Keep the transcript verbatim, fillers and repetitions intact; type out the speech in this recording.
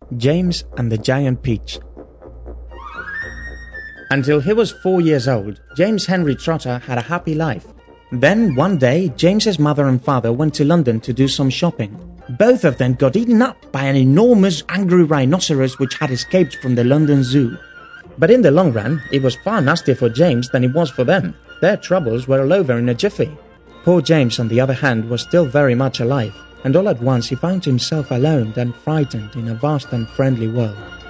James and the Giant Peach. Until he was four years old, James Henry Trotter had a happy life. Then, one day, James's mother and father went to London to do some shopping. Both of them got eaten up by an enormous angry rhinoceros which had escaped from the London Zoo. But in the long run, it was far nastier for James than it was for them. Their troubles were all over in a jiffy. Poor James, on the other hand, was still very much alive, and all at once he found himself alone and frightened in a vast and friendly world.